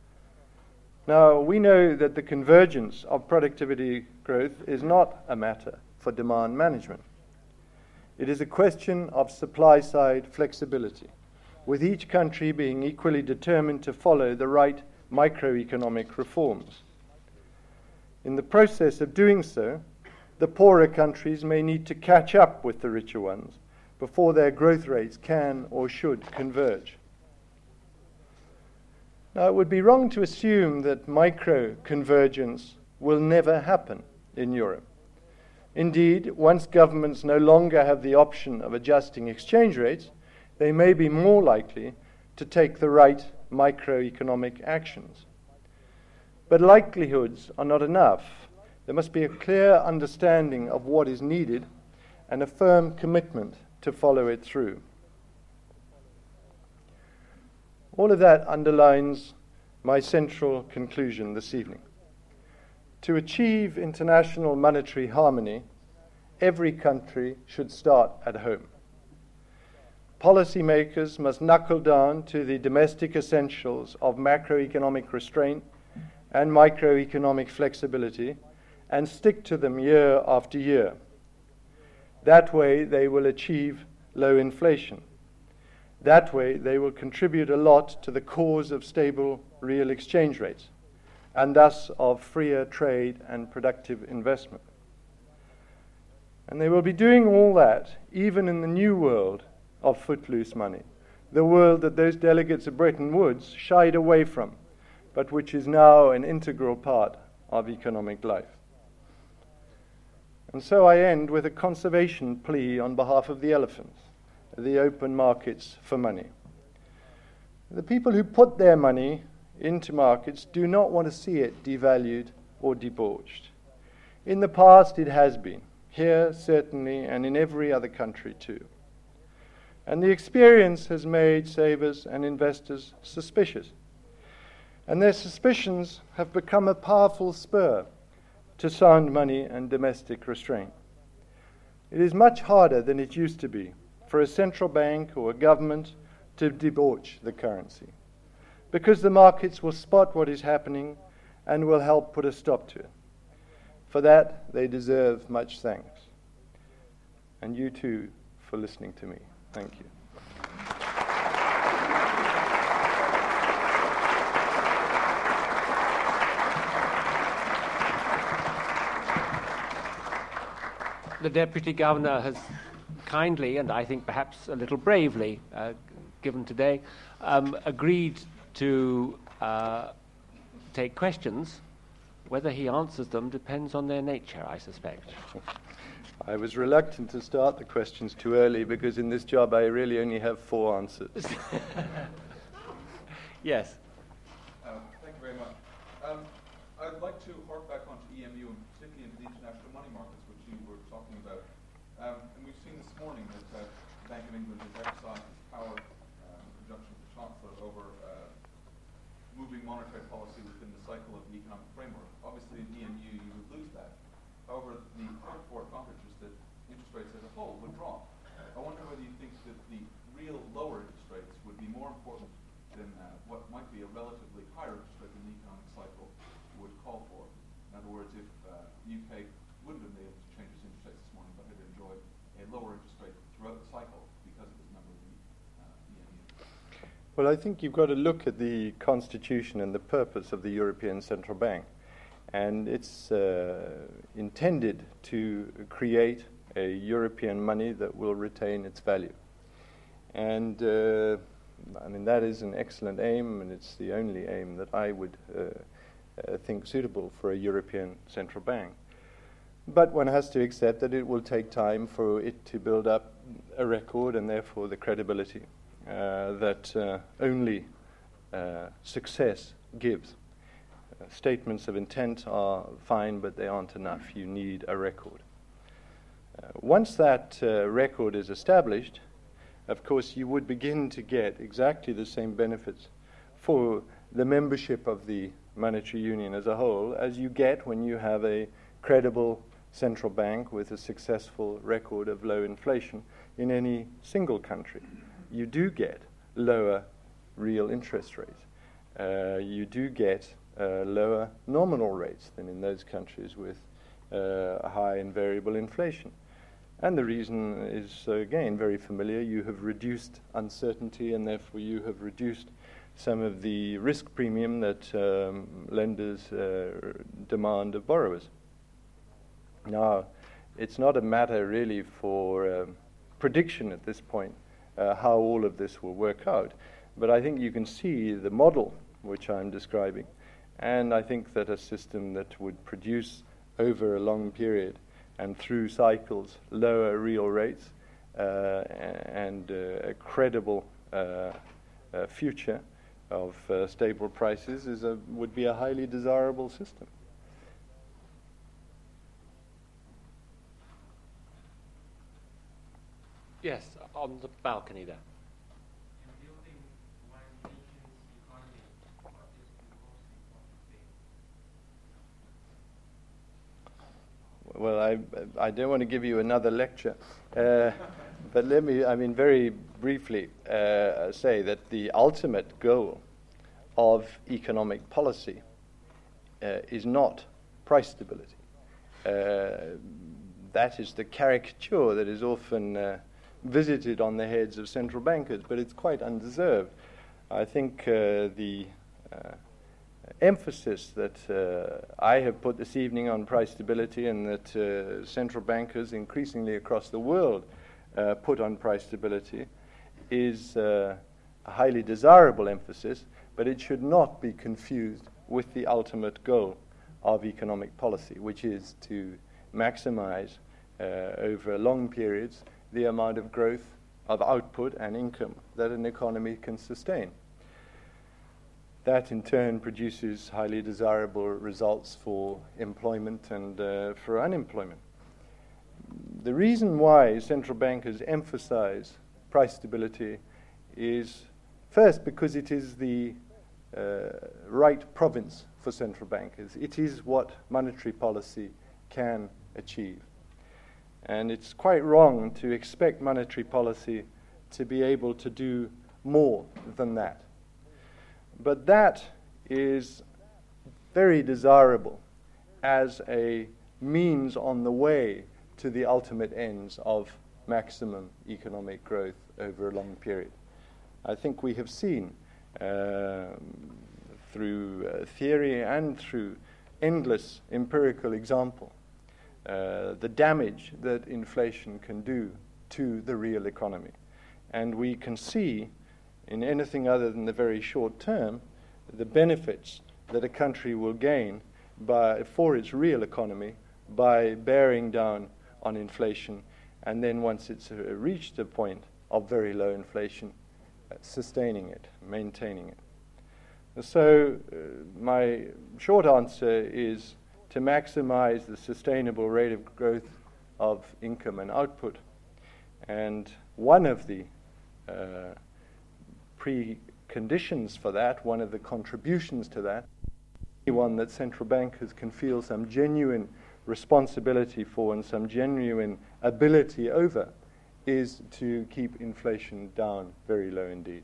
Now, we know that the convergence of productivity growth is not a matter for demand management. It is a question of supply-side flexibility, with each country being equally determined to follow the right microeconomic reforms. In the process of doing so, the poorer countries may need to catch up with the richer ones before their growth rates can or should converge. Now, it would be wrong to assume that micro-convergence will never happen in Europe. Indeed, once governments no longer have the option of adjusting exchange rates, they may be more likely to take the right microeconomic actions. But likelihoods are not enough. There must be a clear understanding of what is needed and a firm commitment to follow it through. All of that underlines my central conclusion this evening. To achieve international monetary harmony, every country should start at home. Policymakers must knuckle down to the domestic essentials of macroeconomic restraint and microeconomic flexibility and stick to them year after year. That way they will achieve low inflation. That way they will contribute a lot to the cause of stable real exchange rates, and thus of freer trade and productive investment. And they will be doing all that even in the new world of footloose money, the world that those delegates of Bretton Woods shied away from, but which is now an integral part of economic life. And so I end with a conservation plea on behalf of the elephants, the open markets for money. The people who put their money into markets do not want to see it devalued or debauched. In the past it has been, here certainly, and in every other country too. And the experience has made savers and investors suspicious. And their suspicions have become a powerful spur to sound money and domestic restraint. It is much harder than it used to be for a central bank or a government to debauch the currency, because the markets will spot what is happening and will help put a stop to it. For that, they deserve much thanks. And you too for listening to me. Thank you. The Deputy Governor has kindly, and I think perhaps a little bravely, uh, given today, um, agreed to uh, take questions. Whether he answers them depends on their nature, I suspect. I was reluctant to start the questions too early because in this job I really only have four answers. Yes. Um, thank you very much. Um, I'd like to hark back onto E M U and particularly into the international money markets, which you were talking about. Um, and we've seen this morning that uh, the Bank of England has exercised its power um, in conjunction with the Chancellor over uh, moving monetary policy within the cycle of the economic framework. Obviously in E M U you would lose that. However, the third for advantage is that interest rates as a whole would drop. I wonder whether you think that the real lower interest rates would be more important than uh, what might be a relatively higher interest rate than the economic cycle would call for. In other words, if uh, the U K wouldn't have been able to change its interest rates this morning, but had enjoyed a lower interest rate throughout the cycle because it was a member of the uh, E M U. Well, I think you've got to look at the constitution and the purpose of the European Central Bank. And it's uh, intended to create a European money that will retain its value. And uh, I mean, that is an excellent aim, and it's the only aim that I would uh, uh, think suitable for a European central bank. But one has to accept that it will take time for it to build up a record and therefore the credibility uh, that uh, only uh, success gives. Uh, statements of intent are fine, but they aren't enough. You need a record. Uh, once that uh, record is established, of course, you would begin to get exactly the same benefits for the membership of the monetary union as a whole as you get when you have a credible central bank with a successful record of low inflation in any single country. You do get lower real interest rates. Uh, you do get uh, lower nominal rates than in those countries with uh, high and variable inflation. And the reason is, uh, again, very familiar. You have reduced uncertainty, and therefore you have reduced some of the risk premium that um, lenders uh, demand of borrowers. Now, it's not a matter really for um, prediction at this point uh, how all of this will work out, but I think you can see the model which I'm describing, and I think that a system that would produce over a long period and through cycles lower real rates uh, and uh, a credible uh, uh, future of uh, stable prices is a, would be a highly desirable system. Yes, on the balcony there. Well, I, I don't want to give you another lecture, uh, but let me, I mean, very briefly uh, say that the ultimate goal of economic policy uh, is not price stability. Uh, that is the caricature that is often uh, visited on the heads of central bankers, but it's quite undeserved. I think uh, the uh, emphasis that uh, I have put this evening on price stability, and that uh, central bankers increasingly across the world uh, put on price stability, is uh, a highly desirable emphasis, but it should not be confused with the ultimate goal of economic policy, which is to maximize uh, over long periods the amount of growth of output and income that an economy can sustain. That in turn produces highly desirable results for employment and uh, for unemployment. The reason why central bankers emphasize price stability is first because it is the uh, right province for central bankers. It is what monetary policy can achieve. And it's quite wrong to expect monetary policy to be able to do more than that. But that is very desirable as a means on the way to the ultimate ends of maximum economic growth over a long period. I think we have seen uh, through uh, theory and through endless empirical example uh, the damage that inflation can do to the real economy. And we can see in anything other than the very short term the benefits that a country will gain by, for its real economy by bearing down on inflation, and then once it's uh, reached a point of very low inflation, uh, sustaining it, maintaining it. So uh, my short answer is to maximize the sustainable rate of growth of income and output. And one of the uh, preconditions for that, one of the contributions to that, one that central bankers can feel some genuine responsibility for and some genuine ability over, is to keep inflation down very low indeed.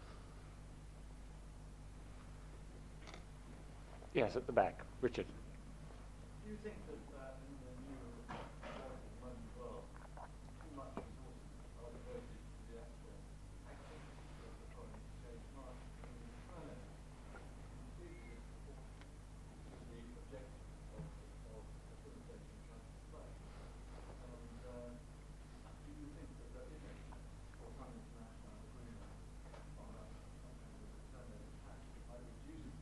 Yes, at the back. Richard. Do you think that uh, in the new money world, too much resources are devoted to the actual activities of the foreign exchange market and the turnover completely to the objective of, of facilitating transfer flow? And uh, do you think that there is a for some international agreement on a some kind of a turnover tax by reducing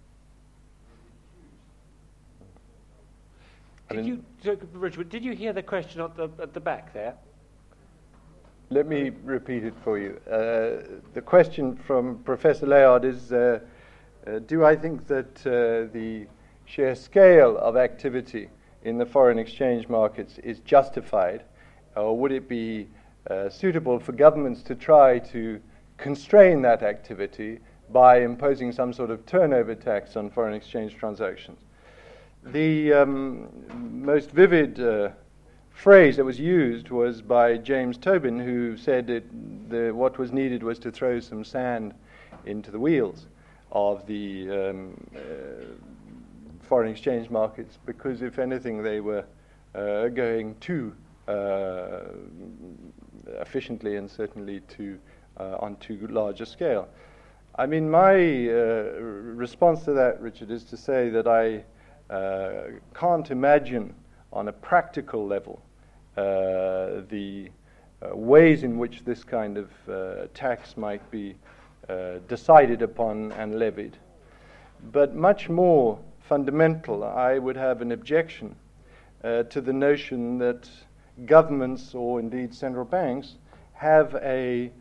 Did you, so, Richard, did you hear the question at the, at the back there? Let me repeat it for you. Uh, the question from Professor Layard is, uh, uh, do I think that uh, the sheer scale of activity in the foreign exchange markets is justified, or would it be uh, suitable for governments to try to constrain that activity by imposing some sort of turnover tax on foreign exchange transactions? The um, most vivid uh, phrase that was used was by James Tobin, who said that the, what was needed was to throw some sand into the wheels of the um, uh, foreign exchange markets, because if anything they were uh, going too uh, efficiently and certainly too, uh, on too large a scale. I mean, my uh, response to that, Richard, is to say that I Uh, can't imagine on a practical level uh, the uh, ways in which this kind of uh, tax might be uh, decided upon and levied. But much more fundamental, I would have an objection uh, to the notion that governments, or indeed central banks, have a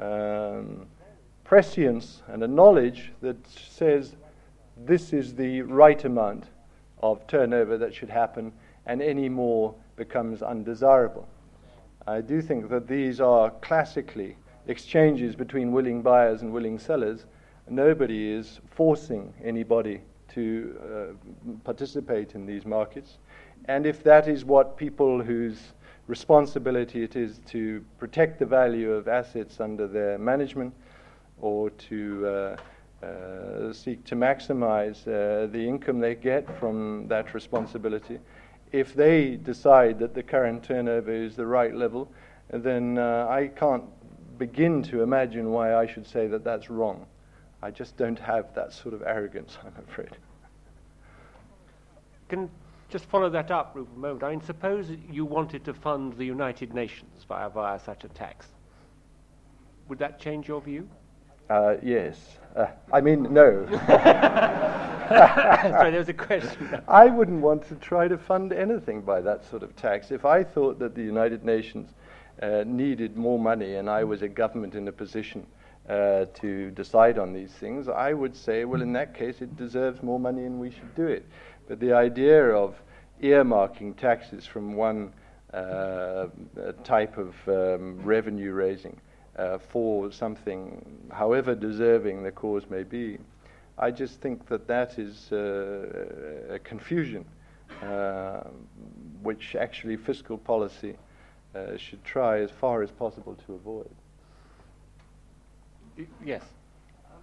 um, prescience and a knowledge that says this is the right amount of turnover that should happen, and any more becomes undesirable. I do think that these are classically exchanges between willing buyers and willing sellers. Nobody is forcing anybody to uh, participate in these markets. And if that is what people whose responsibility it is to protect the value of assets under their management, or to uh, Uh, seek to maximize uh, the income they get from that responsibility, if they decide that the current turnover is the right level, then uh, I can't begin to imagine why I should say that that's wrong. I just don't have that sort of arrogance, I'm afraid. can just follow that up for a moment. I mean, suppose you wanted to fund the United Nations via, via such a tax. Would that change your view? Uh, yes. Uh, I mean, no. Sorry, there was a question. I wouldn't want to try to fund anything by that sort of tax. If I thought that the United Nations uh, needed more money and I was a government in a position uh, to decide on these things, I would say, well, in that case, it deserves more money and we should do it. But the idea of earmarking taxes from one uh, type of um, revenue raising Uh, for something, however deserving the cause may be, I just think that that is uh, a confusion uh, which actually fiscal policy uh, should try as far as possible to avoid. Y- yes. Um,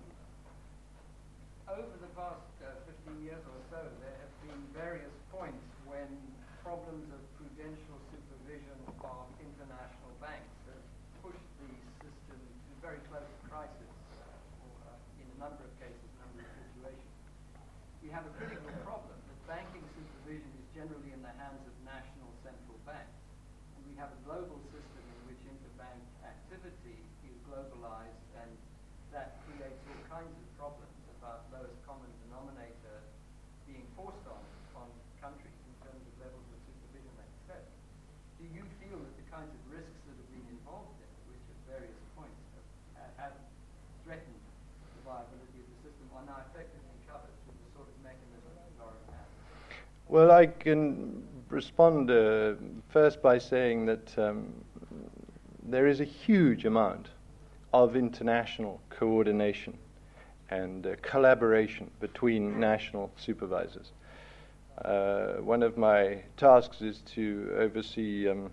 over the past uh, fifteen years or so, there have been various points when problems of prudential supervision of international banks have pushed the system to very close to crisis, uh, or, uh, in a number of cases, a number of situations. We have a critical problem that banking supervision is generally in the hands of national central banks, and we have a global system in which interbank activity is globalized, and that creates all kinds of problems about lowest common denominator being forced on on countries in terms of levels of supervision they accept. Do you feel that the kinds of risks that have been involved in, which at various points have, have threatened the viability of the system, are now effectively covered through the sort of mechanism that Lauren has? Well, I can respond uh, first by saying that um, there is a huge amount of international coordination and uh, collaboration between national supervisors. Uh, one of my tasks is to oversee um,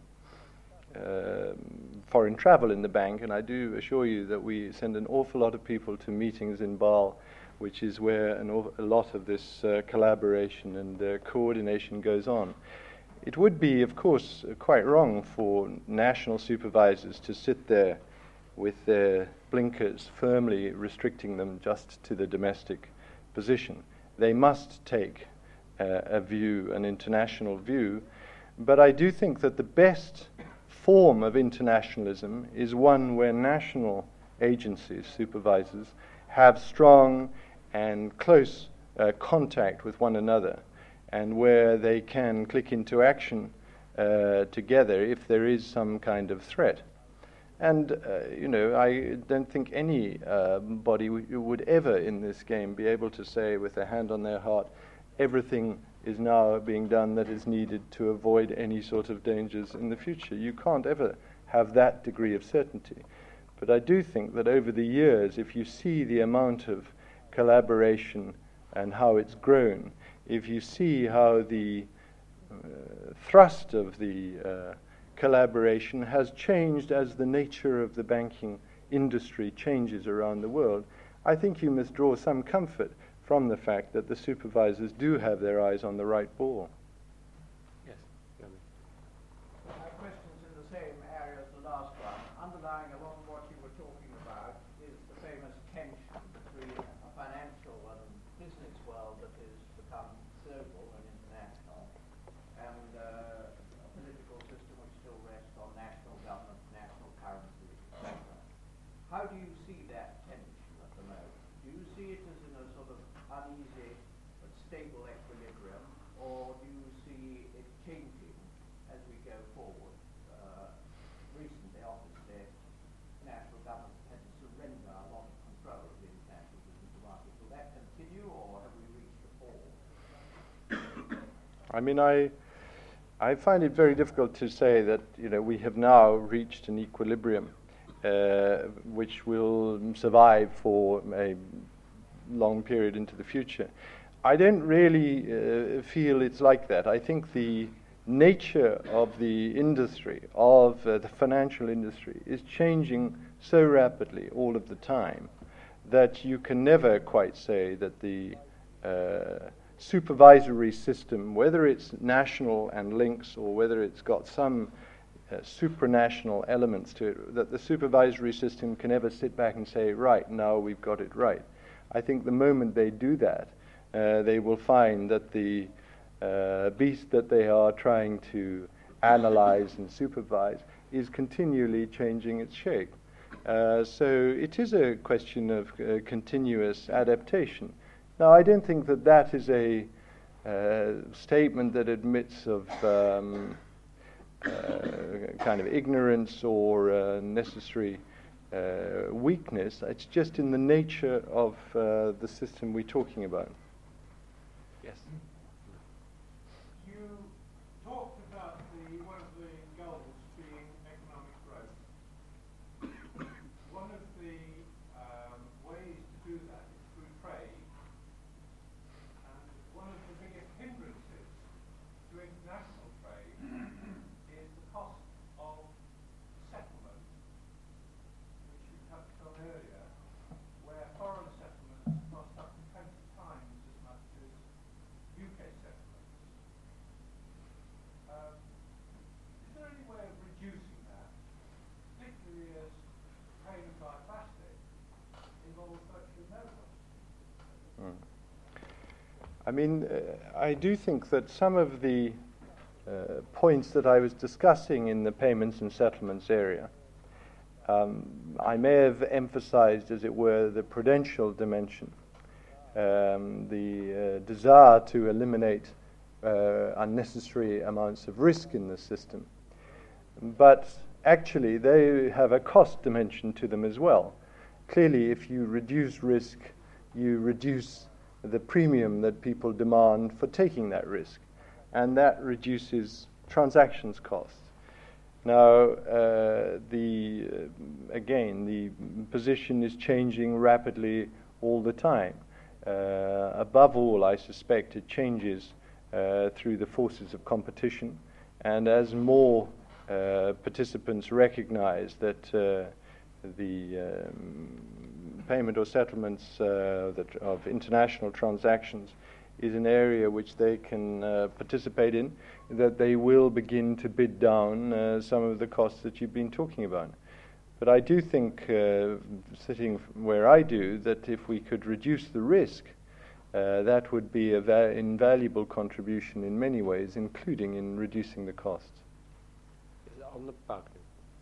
uh, foreign travel in the bank, and I do assure you that we send an awful lot of people to meetings in Basel, which is where an aw- a lot of this uh, collaboration and uh, coordination goes on. It would be, of course, uh, quite wrong for national supervisors to sit there with their blinkers firmly restricting them just to the domestic position. They must take uh, a view, an international view, but I do think that the best form of internationalism is one where national agencies, supervisors, have strong and close uh, contact with one another, and where they can click into action uh, together if there is some kind of threat. And, uh, you know, I don't think any uh, body w- would ever in this game be able to say with their hand on their heart, everything is now being done that is needed to avoid any sort of dangers in the future. You can't ever have that degree of certainty. But I do think that over the years, if you see the amount of collaboration and how it's grown, if you see how the uh, thrust of the uh, collaboration has changed as the nature of the banking industry changes around the world, I think you must draw some comfort from the fact that the supervisors do have their eyes on the right ball. Yes. My question's in the same area as the last one. Underlying along what you were talking about is the famous tension between a financial and business world that has become global and international, and uh, a political system which still rests on national government, national currency, et cetera. How do you see that tension at the moment? Do you see it as in a sort of uneasy but stable equilibrium, or do you see it changing as we go forward? Uh, recently, obviously, national governments had to surrender a lot of control of the international business market. Will that continue, or have we reached a fall? I mean, I I find it very difficult to say that, you know, we have now reached an equilibrium uh, which will survive for a long period into the future. I don't really uh, feel it's like that. I think the nature of the industry, of uh, the financial industry, is changing so rapidly all of the time that you can never quite say that the uh, supervisory system, whether it's national and links or whether it's got some uh, supranational elements to it, that the supervisory system can ever sit back and say, right, now we've got it right. I think the moment they do that, uh, they will find that the uh, beast that they are trying to analyze and supervise is continually changing its shape. Uh, so it is a question of uh, continuous adaptation. Now, I don't think that that is a uh, statement that admits of um, uh, kind of ignorance or uh, necessary uh, weakness. It's just in the nature of uh, the system we're talking about. Yes. You talked about the, one of the goals being economic growth. One of the um, ways to do that is through trade. And one of the biggest hindrances to international trade is the cost of settlement, which you touched on earlier, where foreign settlements cost up to twenty times as much as U K settlements. Um, is there any way of reducing that, particularly as payment by plastic involves virtually no cost? Mm. I mean, uh, I do think that some of the uh, points that I was discussing in the payments and settlements area, um, I may have emphasized, as it were, the prudential dimension, um, the uh, desire to eliminate uh, unnecessary amounts of risk in the system. But actually, they have a cost dimension to them as well. Clearly, if you reduce risk, you reduce the premium that people demand for taking that risk, and that reduces transactions costs. Now, uh, the uh, again, the position is changing rapidly all the time. Uh, above all, I suspect it changes uh, through the forces of competition, and as more uh, participants recognize that uh, the um, payment or settlements uh, that of international transactions is an area which they can uh, participate in, that they will begin to bid down uh, some of the costs that you've been talking about. But I do think, uh, sitting where I do, that if we could reduce the risk, uh, that would be an va- invaluable contribution in many ways, including in reducing the costs. Is it on the balcony?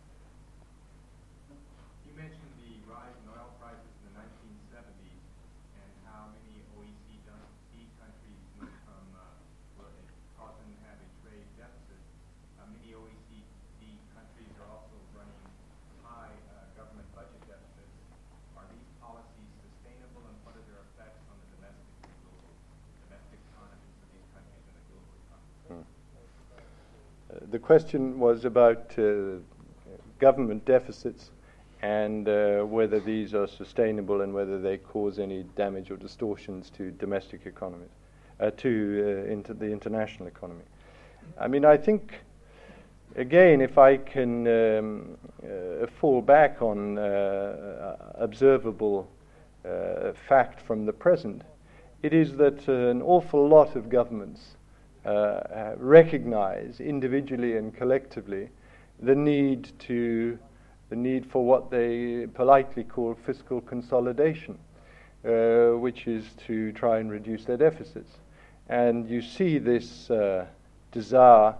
You mentioned the rise in oil prices in the nineteen seventies and how many O E C D countries went from, uh, well, it caused them to have a trade deficit. Uh, many O E C D countries are also running high uh, government budget deficits. Are these policies sustainable, and what are their effects on the domestic and global, domestic economies of these countries and the global economy? Hmm. Uh, the question was about uh, government deficits and uh, whether these are sustainable and whether they cause any damage or distortions to domestic economies, uh, to uh, into the international economy. I mean, I think, again, if I can um, uh, fall back on uh, observable uh, fact from the present, it is that uh, an awful lot of governments uh, recognize individually and collectively the need to the need for what they politely call fiscal consolidation, uh, which is to try and reduce their deficits. And you see this uh, desire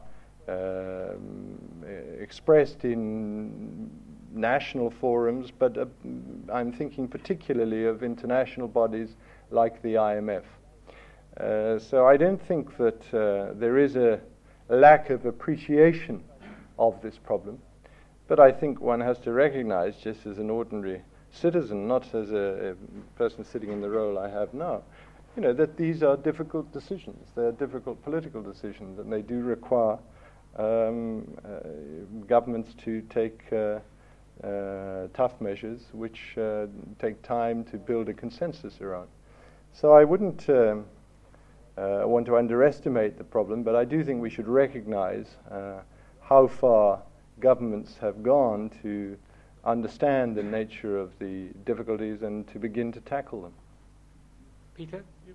um, expressed in national forums, but uh, I'm thinking particularly of international bodies like the I M F. Uh, so I don't think that uh, there is a lack of appreciation of this problem. But I think one has to recognize, just as an ordinary citizen, not as a, a person sitting in the role I have now, you know, that these are difficult decisions. They're difficult political decisions, and they do require um, uh, governments to take uh, uh, tough measures, which uh, take time to build a consensus around. So I wouldn't um, uh, want to underestimate the problem, but I do think we should recognize uh, how far governments have gone to understand the nature of the difficulties and to begin to tackle them. Peter? You?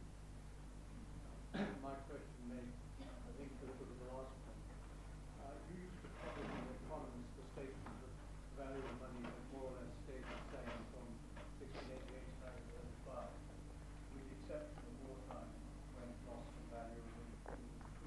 My question may, I think, go to the last one. Uh, you used to publish in The Economist the statement that the value of money has more or less stayed the same from sixteen eighty-eight to nineteen thirty-five, with the exception of wartime, when it lost in value and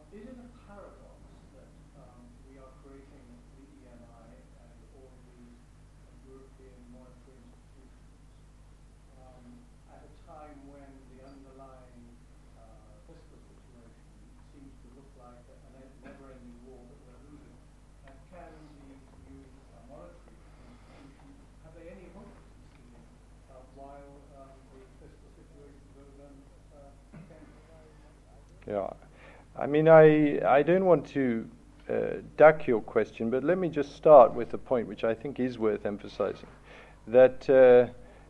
is it a paradox that um, we are creating the E M I and all these European monetary institutions um, at a time when the underlying uh, fiscal situation seems to look like a, a never-ending war that we're losing? And can these new uh, monetary institutions, have they any hope of succeeding uh, while um, the fiscal situation goes on? Uh, Yeah, I mean, I I don't want to uh, duck your question, but let me just start with a point which I think is worth emphasizing. That, uh,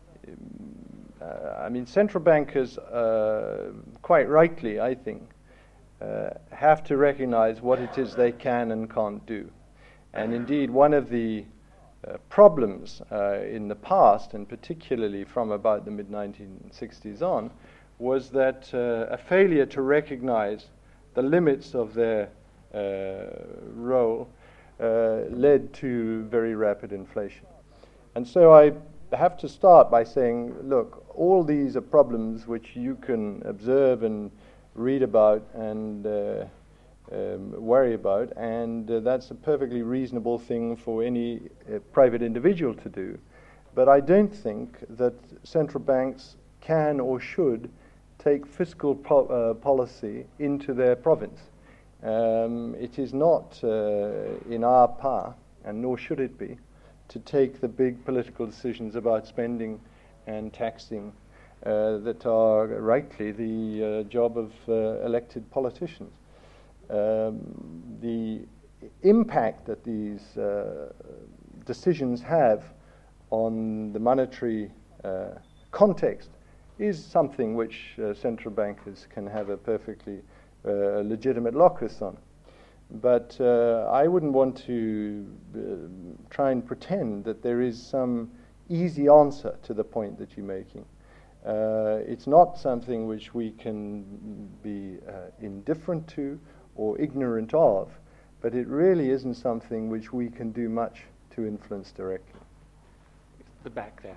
uh, I mean, central bankers, uh, quite rightly, I think, uh, have to recognize what it is they can and can't do. And indeed, one of the uh, problems uh, in the past, and particularly from about the mid nineteen sixties on, was that uh, a failure to recognize the limits of their uh, role uh, led to very rapid inflation. And so I have to start by saying, look, all these are problems which you can observe and read about and uh, um, worry about, and uh, that's a perfectly reasonable thing for any uh, private individual to do. But I don't think that central banks can or should take fiscal po- uh, policy into their province. Um, it is not uh, in our power, and nor should it be, to take the big political decisions about spending and taxing uh, that are rightly the uh, job of uh, elected politicians. Um, the impact that these uh, decisions have on the monetary uh, context is something which uh, central bankers can have a perfectly uh, legitimate locus on. But uh, I wouldn't want to uh, try and pretend that there is some easy answer to the point that you're making. Uh, it's not something which we can be uh, indifferent to or ignorant of, but it really isn't something which we can do much to influence directly. The back there.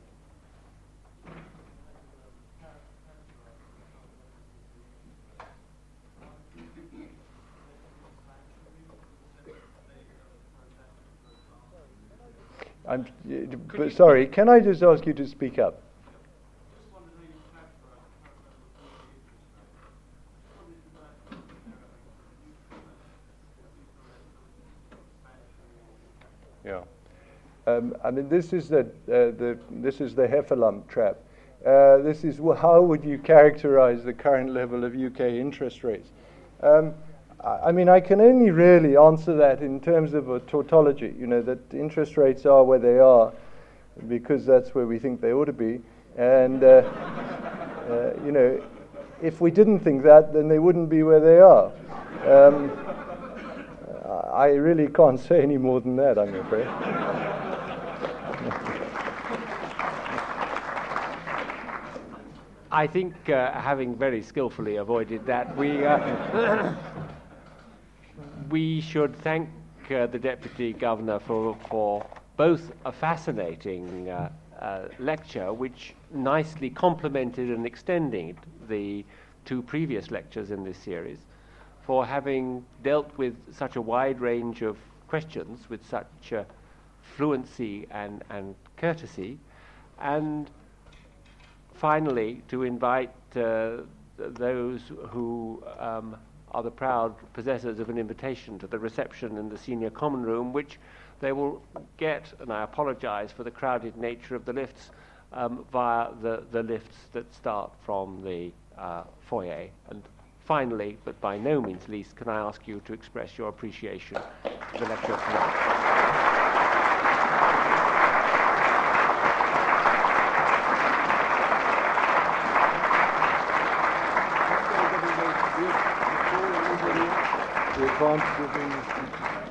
I'm uh, but sorry, can I just ask you to speak up? Yeah, um, I mean, this is the uh, the this is the Heffalump trap. Uh, this is wh- how would you characterize the current level of U K interest rates? Um, I mean, I can only really answer that in terms of a tautology, you know, that interest rates are where they are because that's where we think they ought to be. And, uh, uh, you know, if we didn't think that, then they wouldn't be where they are. Um, I really can't say any more than that, I'm afraid. I think, uh, having very skillfully avoided that, we uh, we should thank uh, the Deputy Governor for for both a fascinating uh, uh, lecture, which nicely complemented and extended the two previous lectures in this series, for having dealt with such a wide range of questions with such uh, fluency and, and courtesy, and finally to invite uh, those who um, are the proud possessors of an invitation to the reception in the senior common room, which they will get, and I apologize for the crowded nature of the lifts, um, via the, the lifts that start from the uh, foyer. And finally, but by no means least, can I ask you to express your appreciation for the lecture tonight. The advantage of being